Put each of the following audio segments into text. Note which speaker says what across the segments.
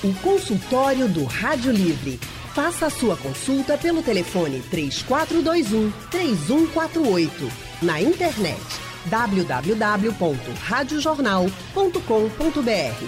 Speaker 1: O consultório do Rádio Livre. Faça a sua consulta pelo telefone 3421-3148. Na internet www.radiojornal.com.br.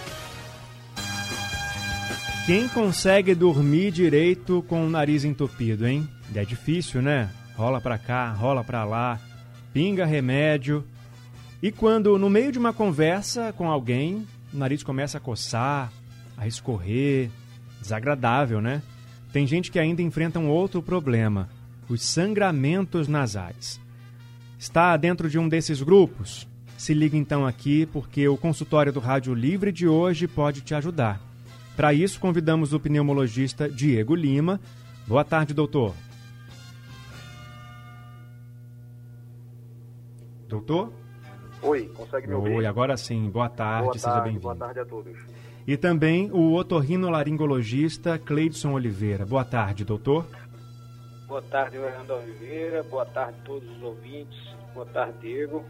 Speaker 2: Quem consegue dormir direito com o nariz entupido, hein? É difícil, né? Rola pra cá, rola pra lá, pinga remédio. E quando, no meio de uma conversa com alguém, o nariz começa a coçar, a escorrer, desagradável, né? Tem gente que ainda enfrenta um outro problema, os sangramentos nasais. Está dentro de um desses grupos? Se liga então aqui, porque o consultório do Rádio Livre de hoje pode te ajudar. Para isso, convidamos o pneumologista Diego Lima. Boa tarde, doutor. Doutor?
Speaker 3: Oi, consegue me ouvir?
Speaker 2: Oi, agora sim. Boa tarde, seja bem-vindo.
Speaker 3: Boa tarde a todos.
Speaker 2: E também o otorrinolaringologista Cleidson Oliveira. Boa tarde, doutor.
Speaker 4: Boa tarde, Fernando Oliveira. Boa tarde a todos os ouvintes. Boa tarde, Diego.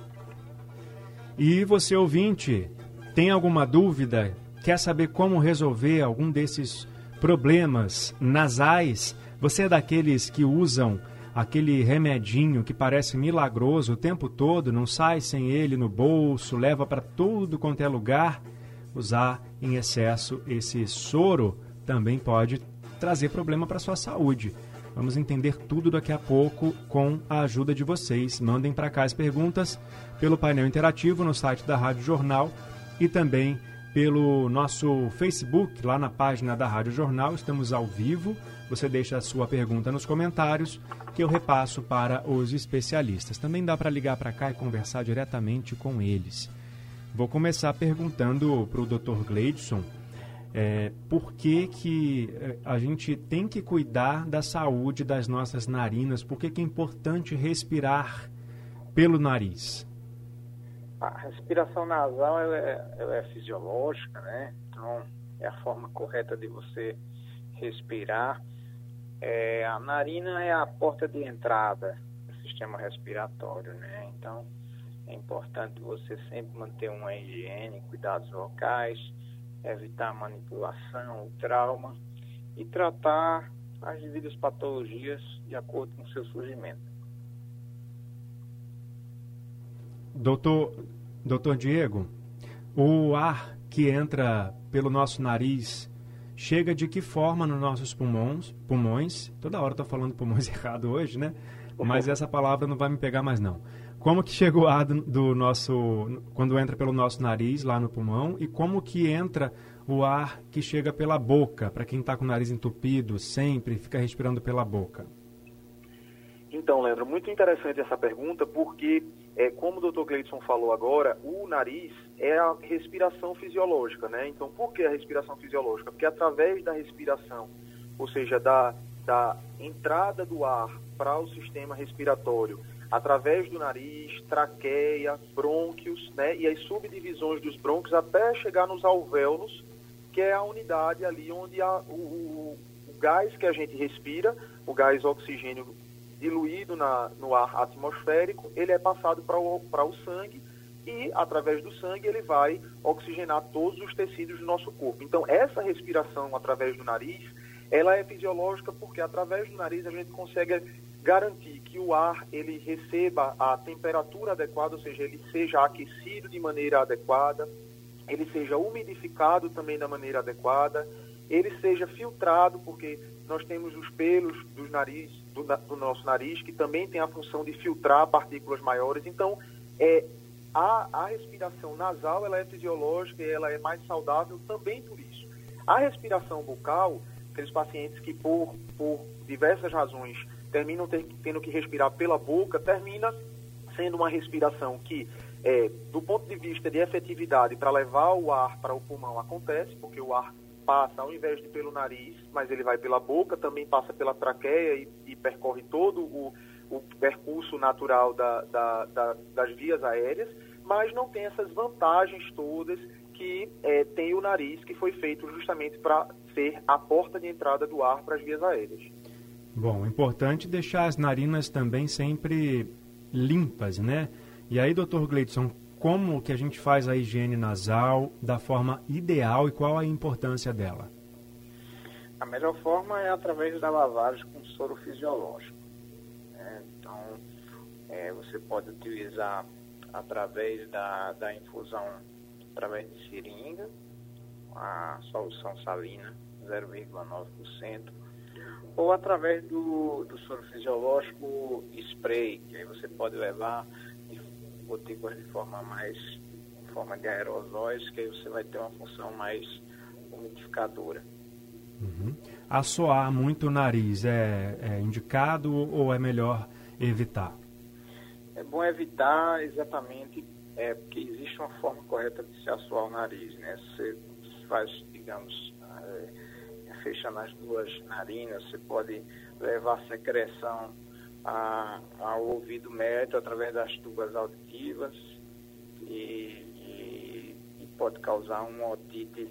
Speaker 2: E você, ouvinte, tem alguma dúvida? Quer saber como resolver algum desses problemas nasais? Você é daqueles que usam aquele remedinho que parece milagroso o tempo todo, não sai sem ele no bolso, leva para tudo quanto é lugar? Usar em excesso esse soro também pode trazer problema para a sua saúde. Vamos entender tudo daqui a pouco com a ajuda de vocês. Mandem para cá as perguntas pelo painel interativo no site da Rádio Jornal e também pelo nosso Facebook, lá na página da Rádio Jornal. Estamos ao vivo. Você deixa a sua pergunta nos comentários que eu repasso para os especialistas. Também dá para ligar para cá e conversar diretamente com eles. Vou começar perguntando para o Dr. Cleidson por que a gente tem que cuidar da saúde das nossas narinas, por que é importante respirar pelo nariz?
Speaker 4: A respiração nasal ela é fisiológica, né? Então, é a forma correta de você respirar. A narina é a porta de entrada do sistema respiratório, né? Então, é importante você sempre manter uma higiene, cuidados vocais, evitar a manipulação, o trauma e tratar as devidas patologias de acordo com o seu surgimento.
Speaker 2: Doutor Diego, o ar que entra pelo nosso nariz chega de que forma nos nossos pulmões? Toda hora estou falando pulmões errado hoje, né? Mas essa palavra não vai me pegar mais não. Como que chega o ar quando entra pelo nosso nariz, lá no pulmão, e como que entra o ar que chega pela boca, para quem está com o nariz entupido, sempre fica respirando pela boca?
Speaker 3: Então, Leandro, muito interessante essa pergunta, porque, como o Dr. Cleidson falou agora, o nariz é a respiração fisiológica, né? Então, por que a respiração fisiológica? Porque através da respiração, ou seja, da entrada do ar para o sistema respiratório, através do nariz, traqueia, brônquios, né? E as subdivisões dos brônquios até chegar nos alvéolos, que é a unidade ali onde o gás que a gente respira, o gás oxigênio diluído no ar atmosférico, ele é passado para o sangue e, através do sangue, ele vai oxigenar todos os tecidos do nosso corpo. Então, essa respiração através do nariz, ela é fisiológica porque, através do nariz, a gente consegue garantir que o ar ele receba a temperatura adequada, ou seja, ele seja aquecido de maneira adequada, ele seja umidificado também da maneira adequada, ele seja filtrado, porque nós temos os pelos do nosso nariz, que também tem a função de filtrar partículas maiores. Então, a respiração nasal ela é fisiológica e ela é mais saudável também por isso. A respiração bucal, aqueles pacientes que por diversas razões terminam tendo que respirar pela boca, termina sendo uma respiração que, do ponto de vista de efetividade para levar o ar para o pulmão, acontece, porque o ar passa, ao invés de pelo nariz, mas ele vai pela boca, também passa pela traqueia e percorre todo o percurso natural das vias aéreas, mas não tem essas vantagens todas que tem o nariz, que foi feito justamente para ser a porta de entrada do ar para as vias aéreas.
Speaker 2: Bom, importante deixar as narinas também sempre limpas, né? E aí, doutor Cleidson, como que a gente faz a higiene nasal da forma ideal e qual a importância dela?
Speaker 4: A melhor forma é através da lavagem com soro fisiológico, né? Então, você pode utilizar através da infusão, através de seringa, a solução salina 0,9%, ou através do soro fisiológico spray, que aí você pode levar gotículas de forma de aerosóis, que aí você vai ter uma função mais umidificadora.
Speaker 2: Uhum. Assoar muito o nariz é indicado ou é melhor evitar?
Speaker 4: É bom evitar exatamente, porque existe uma forma correta de se assoar o nariz, né? Você faz, digamos, fechando as duas narinas, você pode levar a secreção ao ouvido médio através das tubas auditivas e pode causar uma otite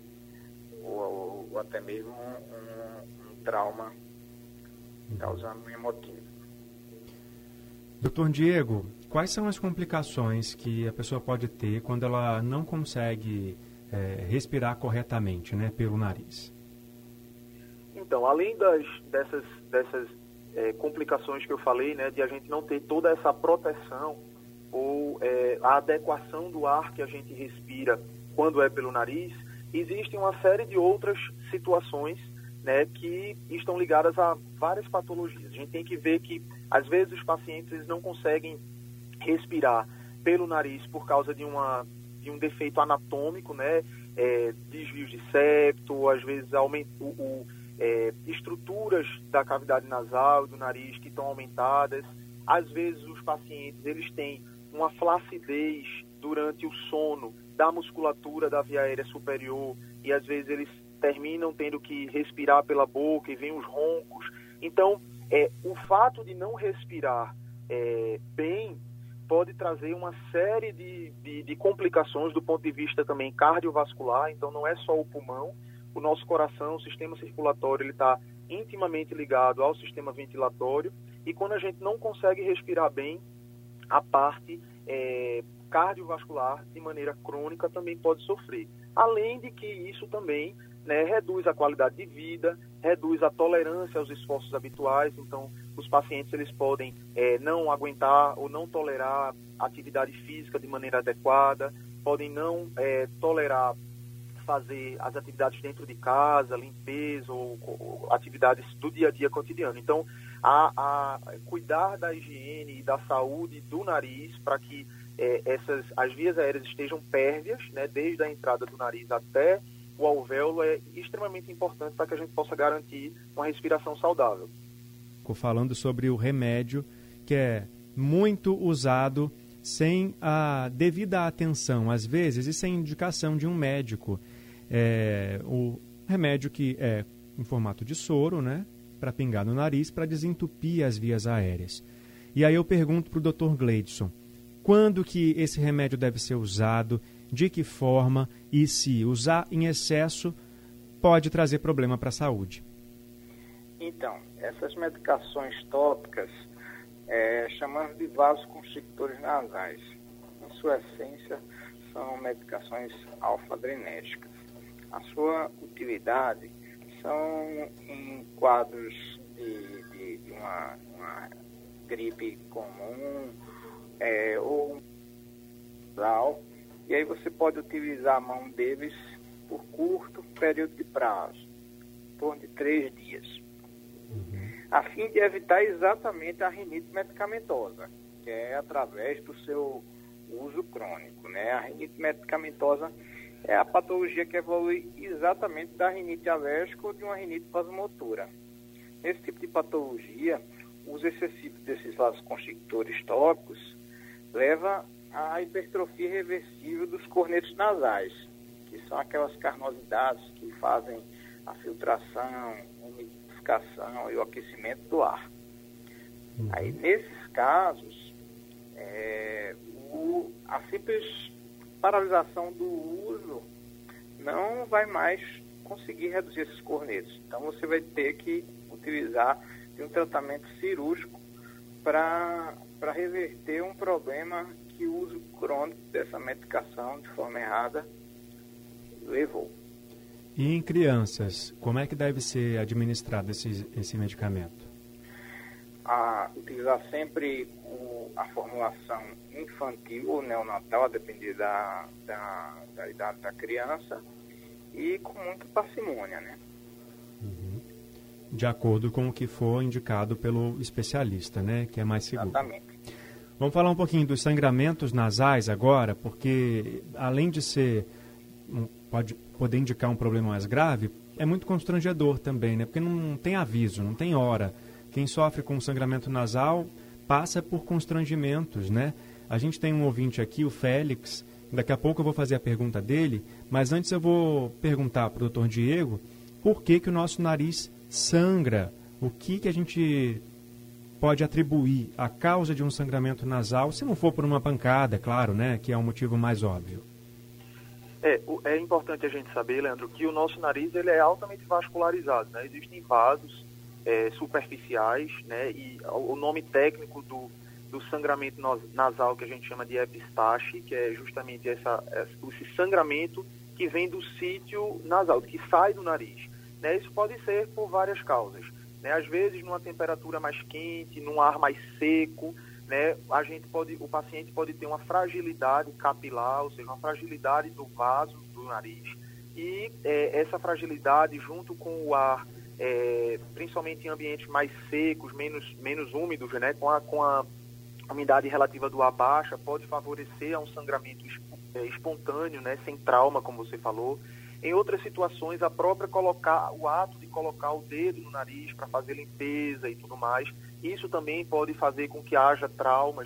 Speaker 4: ou até mesmo um trauma, causando um hemotímio.
Speaker 2: Doutor Diego, quais são as complicações que a pessoa pode ter quando ela não consegue respirar corretamente, né, pelo nariz?
Speaker 3: Então, além dessas complicações que eu falei, né, de a gente não ter toda essa proteção ou a adequação do ar que a gente respira quando é pelo nariz, existem uma série de outras situações, né, que estão ligadas a várias patologias. A gente tem que ver que, às vezes, os pacientes eles não conseguem respirar pelo nariz por causa de um defeito anatômico, né, desvios de septo, às vezes estruturas da cavidade nasal e do nariz que estão aumentadas. Às vezes, os pacientes eles têm uma flacidez durante o sono da musculatura da via aérea superior e às vezes eles terminam tendo que respirar pela boca e vem os roncos. Então, o fato de não respirar bem pode trazer uma série de complicações do ponto de vista também cardiovascular. Então, não é só o pulmão, o nosso coração, o sistema circulatório, ele está intimamente ligado ao sistema ventilatório e quando a gente não consegue respirar bem, a parte cardiovascular, de maneira crônica, também pode sofrer. Além de que isso também, né, reduz a qualidade de vida, reduz a tolerância aos esforços habituais. Então, os pacientes eles podem não aguentar ou não tolerar atividade física de maneira adequada, podem não tolerar fazer as atividades dentro de casa, limpeza ou atividades do dia a dia cotidiano. Então, cuidar da higiene e da saúde do nariz para que as vias aéreas estejam pérvias, né, desde a entrada do nariz até o alvéolo, é extremamente importante para que a gente possa garantir uma respiração saudável.
Speaker 2: Estou falando sobre o remédio que é muito usado sem a devida atenção, às vezes, e sem indicação de um médico. O remédio que é em formato de soro, né, para pingar no nariz, para desentupir as vias aéreas. E aí eu pergunto para o Dr. Gleidson, quando que esse remédio deve ser usado, de que forma e se usar em excesso pode trazer problema para a saúde?
Speaker 4: Então, essas medicações tópicas chamamos de vasoconstrictores nasais. Em sua essência, são medicações alfa-adrenérgicas. A sua utilidade são em quadros de uma gripe comum ou viral, e aí você pode utilizar a mão deles por curto período de prazo, em torno de 3 dias, a fim de evitar exatamente a rinite medicamentosa, que é através do seu uso crônico, né? A rinite medicamentosa é a patologia que evolui exatamente da rinite alérgica ou de uma rinite vasomotora. Nesse tipo de patologia, o uso excessivo desses vasoconstrictores tópicos leva à hipertrofia irreversível dos cornetos nasais, que são aquelas carnosidades que fazem a filtração, umidificação e o aquecimento do ar. Aí, nesses casos, a simples paralisação do uso não vai mais conseguir reduzir esses cornetos. Então, você vai ter que utilizar um tratamento cirúrgico para reverter um problema que o uso crônico dessa medicação de forma errada levou.
Speaker 2: E em crianças, como é que deve ser administrado esse medicamento?
Speaker 4: Utilizar sempre a formulação infantil ou neonatal, a depender da idade da criança, e com muita parcimônia, né?
Speaker 2: De acordo com o que for indicado pelo especialista, né? Que é mais seguro.
Speaker 4: Exatamente.
Speaker 2: Vamos falar um pouquinho dos sangramentos nasais agora, porque além de ser, pode poder indicar um problema mais grave, é muito constrangedor também, né? Porque não tem aviso, não tem hora. Quem sofre com sangramento nasal passa por constrangimentos, né? A gente tem um ouvinte aqui, o Félix, daqui a pouco eu vou fazer a pergunta dele, mas antes eu vou perguntar para o Dr. Diego por que o nosso nariz sangra, o que a gente pode atribuir à causa de um sangramento nasal, se não for por uma pancada, claro, né, que é o motivo mais óbvio.
Speaker 3: É importante a gente saber, Leandro, que o nosso nariz ele é altamente vascularizado, né? Existem vasos superficiais, né? E o nome técnico do sangramento nasal que a gente chama de epistaxe, que é justamente esse sangramento que vem do sítio nasal, que sai do nariz, né? Isso pode ser por várias causas, né? Às vezes numa temperatura mais quente, num ar mais seco, né? O paciente pode ter uma fragilidade capilar, ou seja, uma fragilidade do vaso do nariz, e essa fragilidade junto com o ar, principalmente em ambientes mais secos, menos úmidos, né? Com a umidade relativa do ar baixa, pode favorecer a um sangramento espontâneo, né? Sem trauma, como você falou. Em outras situações, o ato de colocar o dedo no nariz para fazer limpeza e tudo mais, isso também pode fazer com que haja traumas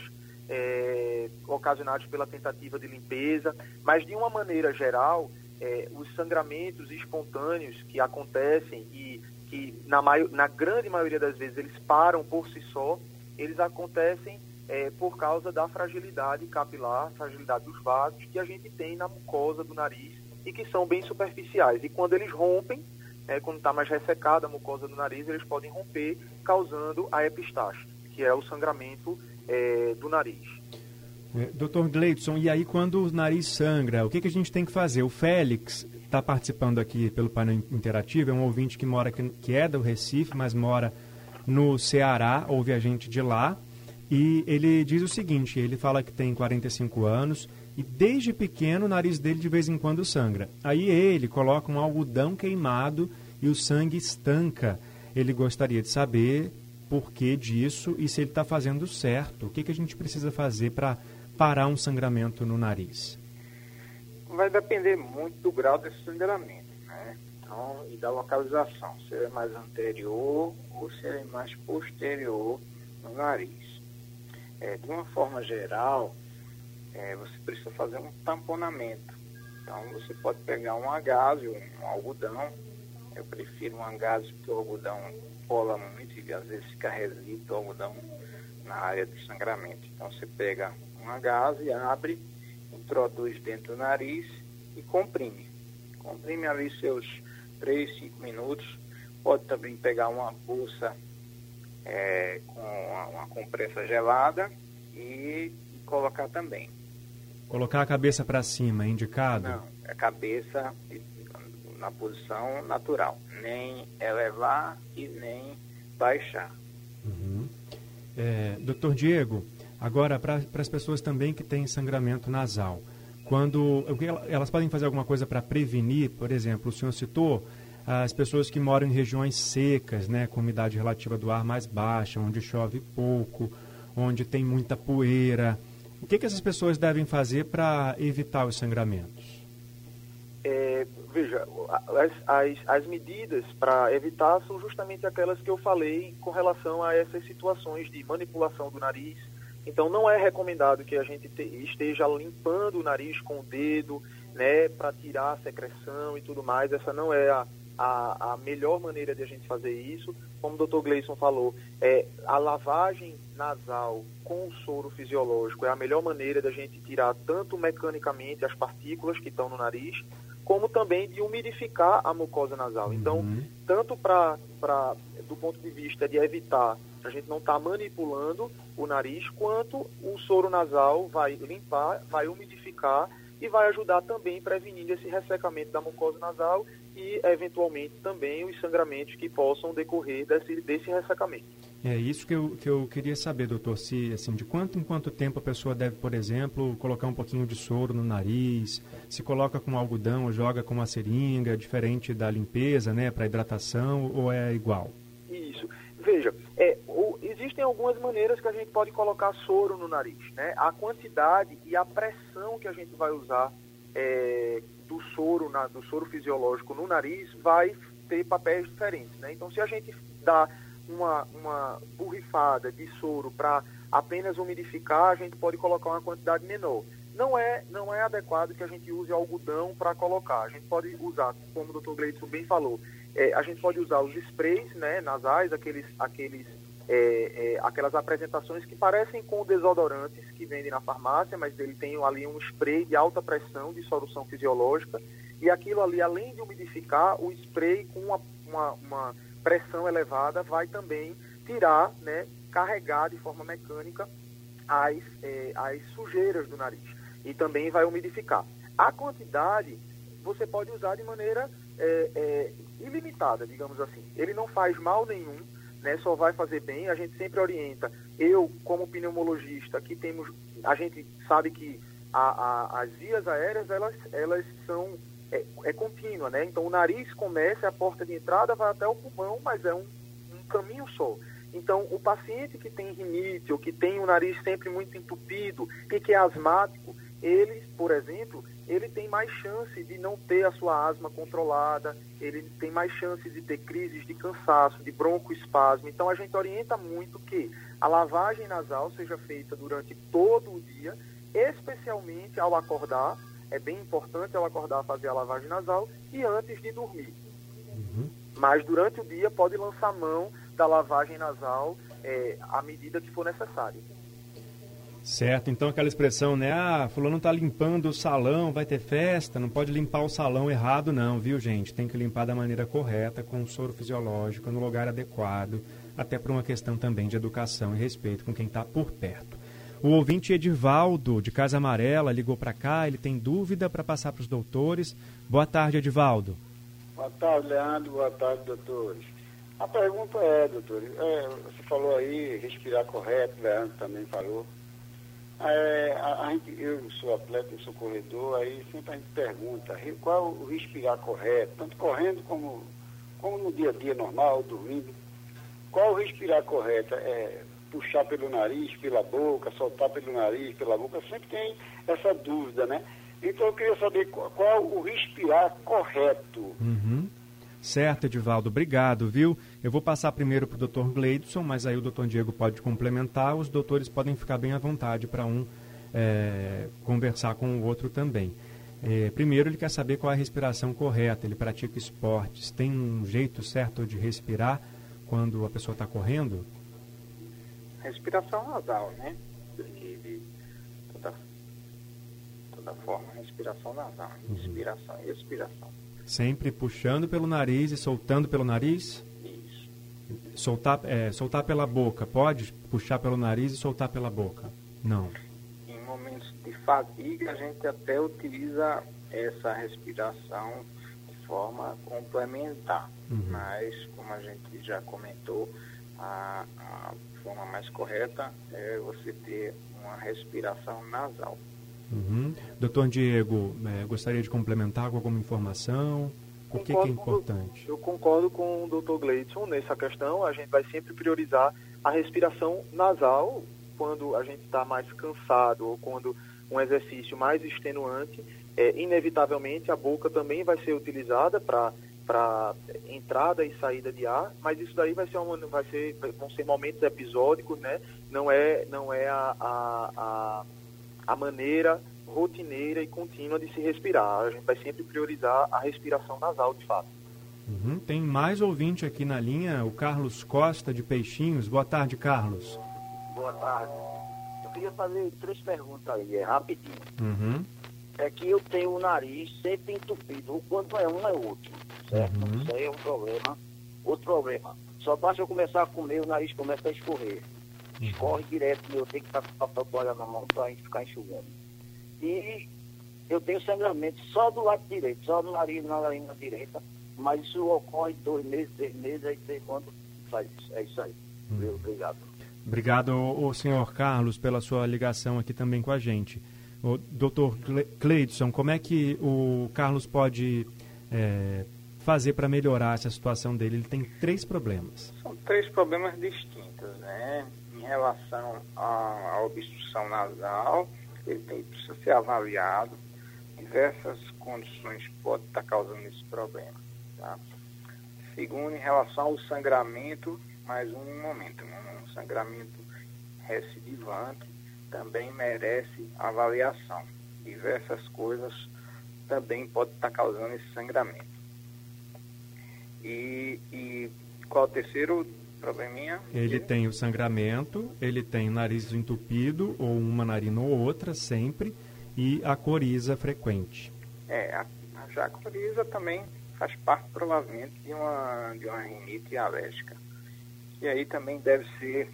Speaker 3: ocasionados pela tentativa de limpeza. Mas, de uma maneira geral, os sangramentos espontâneos que acontecem e que, na grande maioria das vezes, eles param por si só, eles acontecem por causa da fragilidade capilar, fragilidade dos vasos que a gente tem na mucosa do nariz, e que são bem superficiais. E quando eles rompem, quando está mais ressecada a mucosa do nariz, eles podem romper, causando a epistaxe, que é o sangramento do nariz.
Speaker 2: Dr. Gleidson, e aí quando o nariz sangra, o que a gente tem que fazer? O Félix está participando aqui pelo painel interativo, é um ouvinte que é do Recife, mas mora no Ceará, ouve a gente de lá, e ele diz o seguinte, ele fala que tem 45 anos, e desde pequeno o nariz dele de vez em quando sangra. Aí ele coloca um algodão queimado e o sangue estanca. Ele gostaria de saber por que disso e se ele está fazendo certo. O que a gente precisa fazer para parar um sangramento no nariz?
Speaker 4: Vai depender muito do grau desse sangramento, né? Então, e da localização, se é mais anterior ou se é mais posterior no nariz. De uma forma geral, você precisa fazer um tamponamento. Então, você pode pegar um agasalho, um algodão. Eu prefiro um agasalho porque o algodão cola muito e às vezes fica resíduo o algodão na área do sangramento. Então, você pega um agasalho, abre, introduz dentro do nariz e comprime. Comprime ali seus 3, 5 minutos. Pode também pegar uma bolsa com uma compressa gelada e colocar também.
Speaker 2: Colocar a cabeça para cima, é indicado?
Speaker 4: Não, a cabeça na posição natural. Nem elevar e nem baixar.
Speaker 2: Uhum. Dr. Diego, agora para as pessoas também que têm sangramento nasal, elas podem fazer alguma coisa para prevenir? Por exemplo, o senhor citou as pessoas que moram em regiões secas, né, com umidade relativa do ar mais baixa, onde chove pouco, onde tem muita poeira. O que essas pessoas devem fazer para evitar os sangramentos?
Speaker 3: Veja, as medidas para evitar são justamente aquelas que eu falei com relação a essas situações de manipulação do nariz. Então, não é recomendado que a gente esteja limpando o nariz com o dedo, né, para tirar a secreção e tudo mais. Essa não é a melhor maneira de a gente fazer isso. Como o Dr. Gleidson falou, a lavagem nasal com o soro fisiológico é a melhor maneira de a gente tirar tanto mecanicamente as partículas que estão no nariz, como também de umidificar a mucosa nasal. Então, tanto do ponto de vista de evitar A gente não está manipulando o nariz, quanto o soro nasal vai limpar, vai umidificar e vai ajudar também prevenindo esse ressecamento da mucosa nasal e, eventualmente, também os sangramentos que possam decorrer desse ressecamento.
Speaker 2: É isso que eu queria saber, doutor, se assim, de quanto em quanto tempo a pessoa deve, por exemplo, colocar um pouquinho de soro no nariz, se coloca com algodão ou joga com uma seringa, diferente da limpeza, né, para hidratação, ou é igual?
Speaker 3: Isso. Veja, existem algumas maneiras que a gente pode colocar soro no nariz, né? A quantidade e a pressão que a gente vai usar do soro fisiológico no nariz vai ter papéis diferentes, né? Então, se a gente dá uma borrifada de soro para apenas umidificar, a gente pode colocar uma quantidade menor. Não é adequado que a gente use algodão para colocar. A gente pode usar, como o Dr. Gleidson bem falou, a gente pode usar os sprays, né, nasais, aquelas apresentações que parecem com desodorantes que vendem na farmácia, mas ele tem ali um spray de alta pressão de solução fisiológica, e aquilo ali, além de umidificar, o spray com uma pressão elevada vai também tirar, né, carregar de forma mecânica as sujeiras do nariz, e também vai umidificar. A quantidade você pode usar de maneira ilimitada, digamos assim. Ele não faz mal nenhum, né, só vai fazer bem. A gente sempre orienta. Eu, como pneumologista, a gente sabe que as vias aéreas, elas são contínua, né? Então, o nariz começa, a porta de entrada vai até o pulmão, mas é um caminho só. Então, o paciente que tem rinite ou que tem o nariz sempre muito entupido e que é asmático, ele, por exemplo, ele tem mais chance de não ter a sua asma controlada, ele tem mais chance de ter crises de cansaço, de broncoespasmo. Então, a gente orienta muito que a lavagem nasal seja feita durante todo o dia, especialmente ao acordar. É bem importante ao acordar fazer a lavagem nasal e antes de dormir. Mas durante o dia pode lançar mão da lavagem nasal à medida que for necessário.
Speaker 2: Certo, então aquela expressão, né? Fulano tá limpando o salão, vai ter festa, não pode limpar o salão errado não, viu, gente? Tem que limpar da maneira correta, com o soro fisiológico, no lugar adequado, até por uma questão também de educação e respeito com quem está por perto. O ouvinte Edivaldo, de Casa Amarela, ligou para cá, ele tem dúvida para passar para os doutores. Boa tarde, Edivaldo.
Speaker 5: Boa tarde, Leandro. Boa tarde, doutores. A pergunta doutor, você falou aí, respirar correto, Leandro também falou. Eu sou atleta, eu sou corredor, aí sempre a gente pergunta qual o respirar correto, tanto correndo como no dia a dia normal, dormindo. Qual o respirar correto? Puxar pelo nariz, pela boca, soltar pelo nariz, pela boca, sempre tem essa dúvida, né? Então eu queria saber qual o respirar correto.
Speaker 2: Certo, Edivaldo, obrigado, viu? Eu vou passar primeiro para o Dr. Gleidson, mas aí o Dr. Diego pode complementar, os doutores podem ficar bem à vontade para conversar com o outro também. Primeiro, ele quer saber qual é a respiração correta, ele pratica esportes, tem um jeito certo de respirar quando a pessoa está correndo?
Speaker 4: Respiração nasal, né? De toda forma, respiração nasal, inspiração e expiração.
Speaker 2: Sempre puxando pelo nariz e soltando pelo nariz?
Speaker 4: Isso.
Speaker 2: Soltar pela boca, pode puxar pelo nariz e soltar pela boca? Não.
Speaker 4: Em momentos de fadiga, a gente até utiliza essa respiração de forma complementar, mas, como a gente já comentou, a forma mais correta é você ter uma respiração nasal.
Speaker 2: Doutor Diego, gostaria de complementar com alguma informação? O que é importante?
Speaker 3: Eu concordo com o Dr. Gleidson nessa questão. A gente vai sempre priorizar a respiração nasal quando a gente está mais cansado ou quando um exercício mais extenuante. Inevitavelmente, a boca também vai ser utilizada para entrada e saída de ar, mas isso daí vão ser momentos episódicos, né? Não é a maneira rotineira e contínua de se respirar. A gente vai sempre priorizar a respiração nasal, de fato.
Speaker 2: Tem mais ouvinte aqui na linha, o Carlos Costa, de Peixinhos. Boa tarde, Carlos.
Speaker 6: Boa tarde. Eu queria fazer 3 perguntas aí, rapidinho. É que eu tenho o nariz sempre entupido, ou quando é um é outro, certo? Isso aí é um problema Outro problema, só basta eu começar a comer, o nariz começa a escorrer. Escorre direto e eu tenho que estar com papel toalha na mão para ficar enxugando. E eu tenho sangramento só do lado direito, só no nariz, na narina direita, mas isso ocorre 2 meses, 3 meses, aí sei quando faz isso. É isso aí. Obrigado.
Speaker 2: Obrigado, o senhor Carlos, pela sua ligação aqui também com a gente. O doutor Cleidson, como é que o Carlos pode fazer para melhorar essa situação dele? Ele tem 3 problemas.
Speaker 4: São 3 problemas distintos, né? Em relação à obstrução nasal, ele precisa ser avaliado. Diversas condições podem estar causando esse problema. Tá? Segundo, em relação ao sangramento, mais um momento, um sangramento recidivante também merece avaliação. Diversas coisas também podem estar causando esse sangramento. E qual o terceiro probleminha?
Speaker 2: Ele tem o sangramento, ele tem o nariz entupido, ou uma narina ou outra, sempre, e a coriza frequente.
Speaker 4: Já a coriza também faz parte, provavelmente, de uma rinite alérgica. E aí também deve ser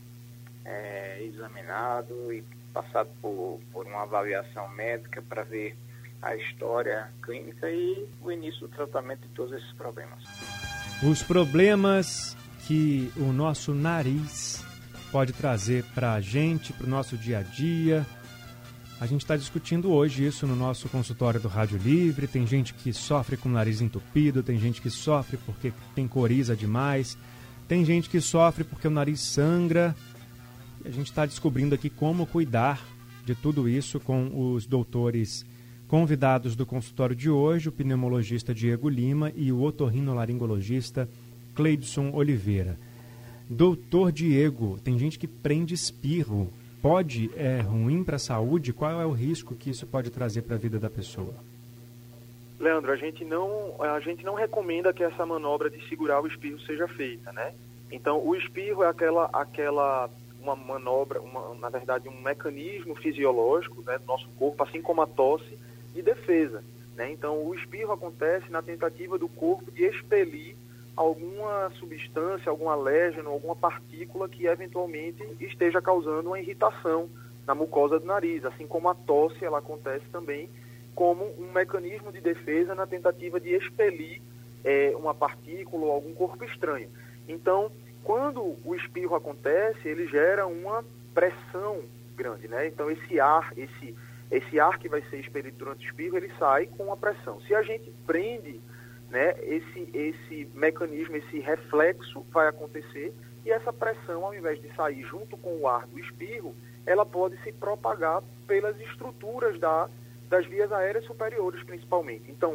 Speaker 4: examinado e passado por uma avaliação médica para ver a história clínica e o início do tratamento de todos esses problemas.
Speaker 2: Os problemas que o nosso nariz pode trazer para a gente, para o nosso dia a dia. A gente está discutindo hoje isso no nosso consultório do Rádio Livre. Tem gente que sofre com o nariz entupido, tem gente que sofre porque tem coriza demais, tem gente que sofre porque o nariz sangra. A gente está descobrindo aqui como cuidar de tudo isso com os doutores convidados do consultório de hoje, o pneumologista Diego Lima e o otorrinolaringologista Cleidson Oliveira. Doutor Diego, tem gente que prende espirro. É ruim para a saúde? Qual é o risco que isso pode trazer para a vida da pessoa?
Speaker 3: Leandro, a gente não recomenda que essa manobra de segurar o espirro seja feita, né? Então, o espirro é uma manobra, na verdade, um mecanismo fisiológico, né, do nosso corpo, assim como a tosse, de defesa, né? Então, o espirro acontece na tentativa do corpo de expelir alguma substância, algum alérgeno, alguma partícula que eventualmente esteja causando uma irritação na mucosa do nariz, assim como a tosse, ela acontece também como um mecanismo de defesa na tentativa de expelir uma partícula ou algum corpo estranho. Então, quando o espirro acontece, ele gera uma pressão grande, né? Então, esse ar que vai ser expelido durante o espirro, ele sai com uma pressão. Se a gente prende, né, esse mecanismo, esse reflexo vai acontecer e essa pressão, ao invés de sair junto com o ar do espirro, ela pode se propagar pelas estruturas das vias aéreas superiores, principalmente. Então,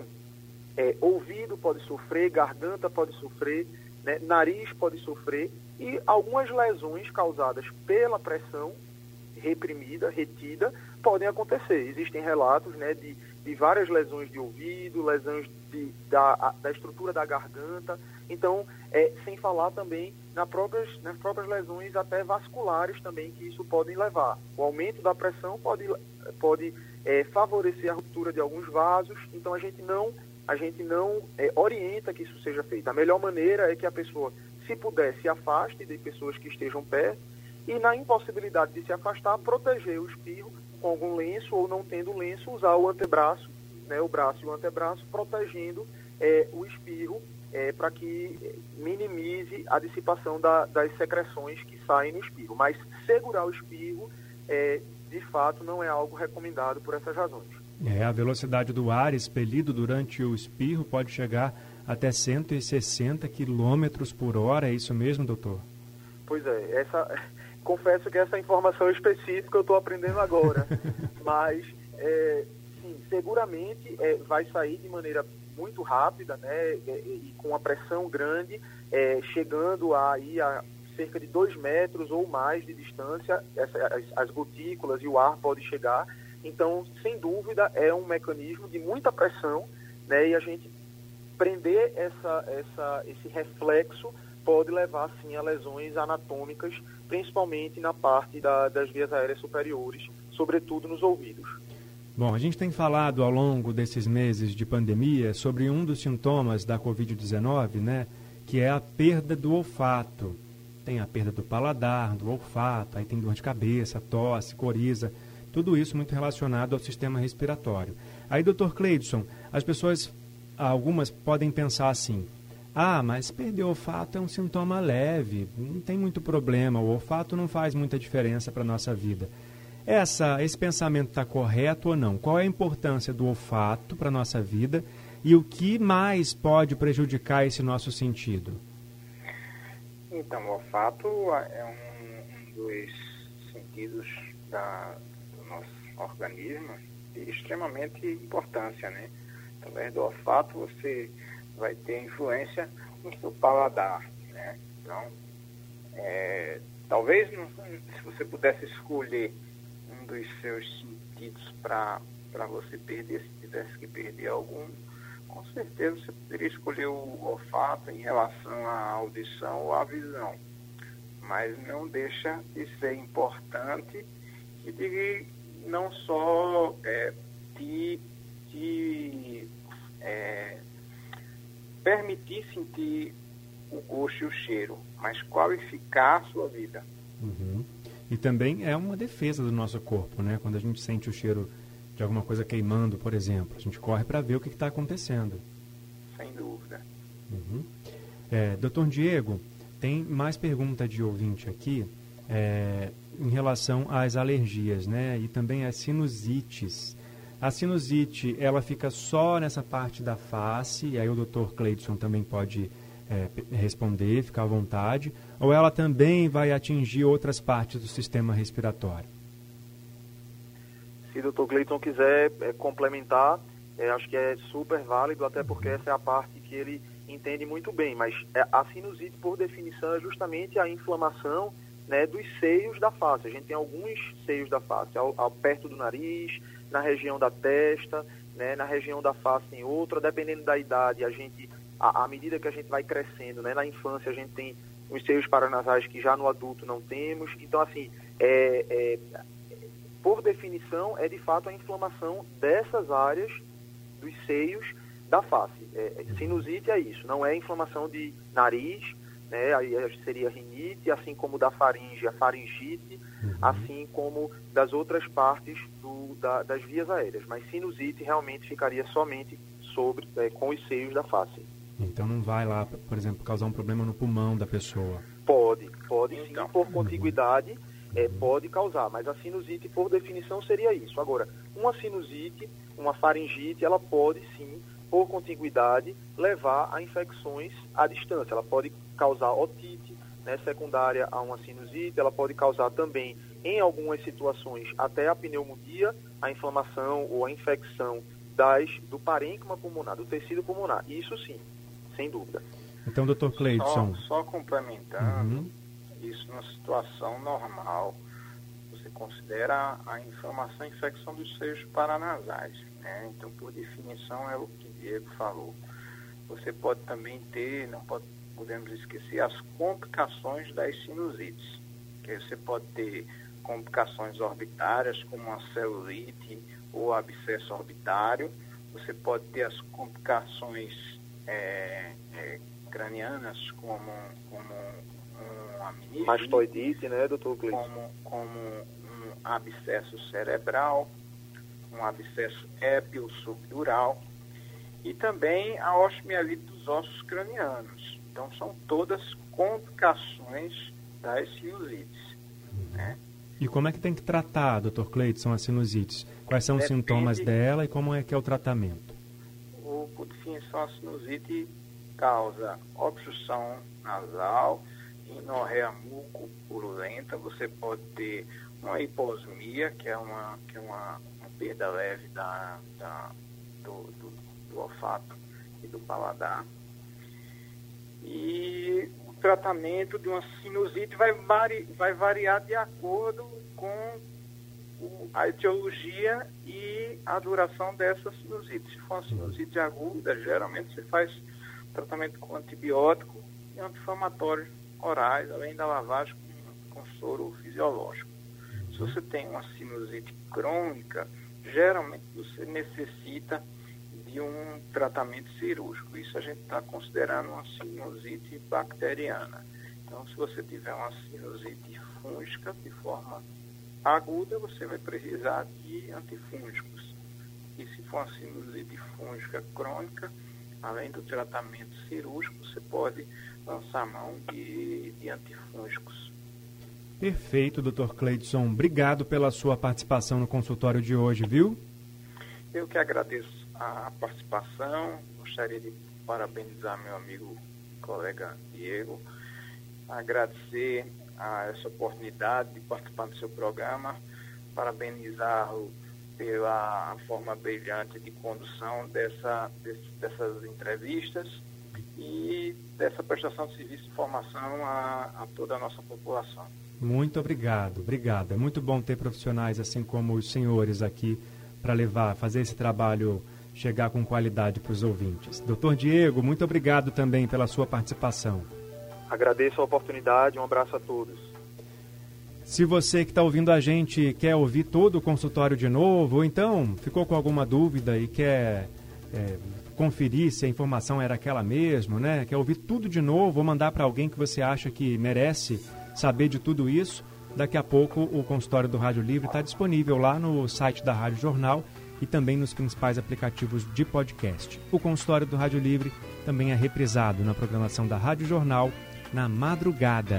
Speaker 3: ouvido pode sofrer, garganta pode sofrer, né, nariz pode sofrer e algumas lesões causadas pela pressão reprimida, retida, podem acontecer. Existem relatos, né, de várias lesões de ouvido, lesões da estrutura da garganta, então, sem falar também nas próprias lesões até vasculares também que isso podem levar. O aumento da pressão pode favorecer a ruptura de alguns vasos, então a gente não orienta que isso seja feito. A melhor maneira é que a pessoa, se puder, se afaste de pessoas que estejam perto e, na impossibilidade de se afastar, proteger o espirro com algum lenço ou, não tendo lenço, usar o antebraço, né, o braço e o antebraço, protegendo o espirro para que minimize a dissipação das secreções que saem no espirro. Mas segurar o espirro, de fato, não é algo recomendado por essas razões.
Speaker 2: A velocidade do ar expelido durante o espirro pode chegar até 160 km por hora, é isso mesmo, doutor?
Speaker 3: Pois confesso que essa informação específica eu estou aprendendo agora, mas sim, seguramente vai sair de maneira muito rápida, né, e com uma pressão grande, chegando aí a cerca de 2 metros ou mais de distância, as gotículas e o ar pode chegar. Então, sem dúvida, é um mecanismo de muita pressão, né, e a gente prender esse reflexo pode levar, sim, a lesões anatômicas, principalmente na parte das vias aéreas superiores, sobretudo nos ouvidos.
Speaker 2: Bom, a gente tem falado ao longo desses meses de pandemia sobre um dos sintomas da Covid-19, né, que é a perda do olfato. Tem a perda do paladar, do olfato, aí tem dor de cabeça, tosse, coriza, tudo isso muito relacionado ao sistema respiratório. Aí, Dr. Cleidson, as pessoas, algumas podem pensar assim: mas perder o olfato é um sintoma leve, não tem muito problema, o olfato não faz muita diferença para a nossa vida. Esse pensamento está correto ou não? Qual é a importância do olfato para a nossa vida e o que mais pode prejudicar esse nosso sentido?
Speaker 4: Então, o olfato é um dos sentidos do nosso organismo de extremamente importância, né? Através do olfato você vai ter influência no seu paladar, né? Então, talvez se você pudesse escolher um dos seus sentidos para você perder, se tivesse que perder algum, com certeza você poderia escolher o olfato em relação à audição ou à visão. Mas não deixa de ser importante e de não só te permitir sentir o gosto e o cheiro, mas qualificar a sua vida.
Speaker 2: Uhum. E também é uma defesa do nosso corpo, né? Quando a gente sente o cheiro de alguma coisa queimando, por exemplo, a gente corre para ver o que está acontecendo.
Speaker 4: Sem dúvida.
Speaker 2: Uhum. Dr. Diego, tem mais pergunta de ouvinte aqui em relação às alergias, né? E também às sinusites. A sinusite, ela fica só nessa parte da face, e aí o Dr. Cleidson também pode responder, ficar à vontade, ou ela também vai atingir outras partes do sistema respiratório?
Speaker 3: Se o Dr. Cleidson quiser complementar, acho que é super válido, até porque essa é a parte que ele entende muito bem, mas a sinusite, por definição, é justamente a inflamação, né, dos seios da face. A gente tem alguns seios da face, perto do nariz, na região da testa, né, na região da face tem outra, dependendo da idade, à medida que a gente vai crescendo, né, na infância a gente tem os seios paranasais que já no adulto não temos. Então, assim, por definição, é de fato a inflamação dessas áreas dos seios da face. Sinusite é isso, não é inflamação de nariz, né, aí seria rinite, assim como da faringe, a faringite, assim como das outras partes das vias aéreas. Mas sinusite realmente ficaria somente com os seios da face.
Speaker 2: Então não vai lá, por exemplo, causar um problema no pulmão da pessoa?
Speaker 3: Pode sim, por contiguidade, pode causar, mas a sinusite, por definição, seria isso. Agora, uma sinusite, uma faringite, ela pode sim, por contiguidade, levar a infecções à distância. Ela pode causar otite, né, secundária a uma sinusite, ela pode causar também, em algumas situações, até a pneumonia, a inflamação ou a infecção do parênquima pulmonar, do tecido pulmonar. Isso sim, sem dúvida.
Speaker 2: Então, Dr. Cleidson...
Speaker 4: Só complementando, isso numa situação normal, você considera a inflamação e infecção dos seios paranasais, né? Então, por definição, é o que o Diego falou. Você pode também ter, podemos esquecer, as complicações das sinusites, que você pode ter complicações orbitárias, como a celulite ou abscesso orbitário. Você pode ter as complicações cranianas, como uma meningite,
Speaker 3: mastoidite, né, doutor Cleidson?
Speaker 4: Como um abscesso cerebral, um abscesso epio-subdural, e também a osteomielite dos ossos cranianos. Então, são todas complicações das sinusites, né?
Speaker 2: E como é que tem que tratar, Dr. Cleidson, as sinusites? Quais são os sintomas dela e como é que é o tratamento?
Speaker 4: Por definição, a sinusite causa obstrução nasal, inorreia mucopurulenta. Você pode ter uma hiposmia, que é uma perda leve do olfato e do paladar. E o tratamento de uma sinusite vai variar de acordo com a etiologia e a duração dessa sinusite. Se for uma sinusite aguda, geralmente você faz tratamento com antibiótico e anti-inflamatórios orais, além da lavagem com soro fisiológico. Se você tem uma sinusite crônica, geralmente você necessita de um tratamento cirúrgico. Isso a gente está considerando uma sinusite bacteriana. Então, se você tiver uma sinusite fúngica de forma aguda, você vai precisar de antifúngicos. E se for uma sinusite fúngica crônica, além do tratamento cirúrgico, você pode lançar mão de antifúngicos.
Speaker 2: Perfeito, Dr. Cleidson. Obrigado pela sua participação no consultório de hoje, viu?
Speaker 4: Eu que agradeço a participação. Gostaria de parabenizar meu amigo, colega Diego. Agradecer a essa oportunidade de participar do seu programa. Parabenizá-lo pela forma brilhante de condução dessas entrevistas e dessa prestação de serviço de informação a toda a nossa população.
Speaker 2: Muito obrigado, obrigado. É muito bom ter profissionais assim como os senhores aqui para fazer esse trabalho chegar com qualidade para os ouvintes. Doutor Diego, muito obrigado também pela sua participação.
Speaker 3: Agradeço a oportunidade, um abraço a todos.
Speaker 2: Se você que está ouvindo a gente quer ouvir todo o consultório de novo, ou então ficou com alguma dúvida e quer conferir se a informação era aquela mesmo, né? Quer ouvir tudo de novo ou mandar para alguém que você acha que merece saber de tudo isso, daqui a pouco o consultório do Rádio Livre está disponível lá no site da Rádio Jornal e também nos principais aplicativos de podcast. O consultório do Rádio Livre também é reprisado na programação da Rádio Jornal na madrugada.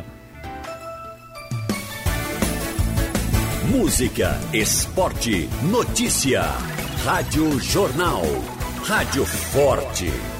Speaker 7: Música, esporte, notícia. Rádio Jornal. Rádio Forte.